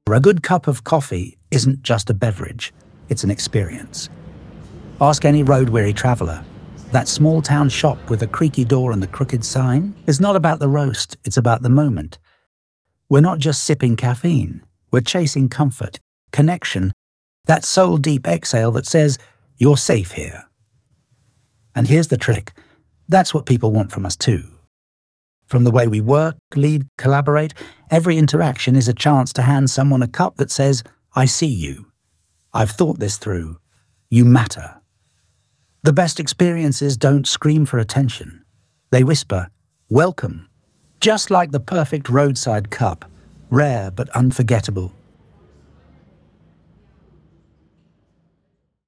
A good cup of coffee isn't just a beverage, it's an experience. Ask any road-weary traveller. That small-town shop with the creaky door and the crooked sign is not about the roast, it's about the moment. We're not just sipping caffeine, we're chasing comfort, connection, that soul-deep exhale that says, you're safe here. And here's the trick, that's what people want from us too. From the way we work, lead, collaborate, every interaction is a chance to hand someone a cup that says, I see you. I've thought this through. You matter. The best experiences don't scream for attention. They whisper, welcome. Just like the perfect roadside cup, rare but unforgettable.